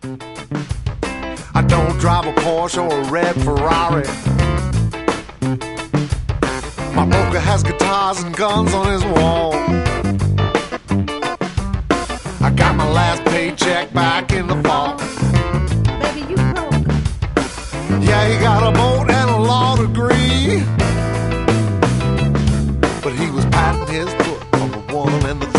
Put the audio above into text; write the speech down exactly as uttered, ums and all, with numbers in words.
I don't drive a Porsche or a red Ferrari. My broker has guitars and guns on his wall. I got my last paycheck back in the fall. Baby, you broke. Yeah, he got a boat and a law degree, but he was patting his foot on the one and the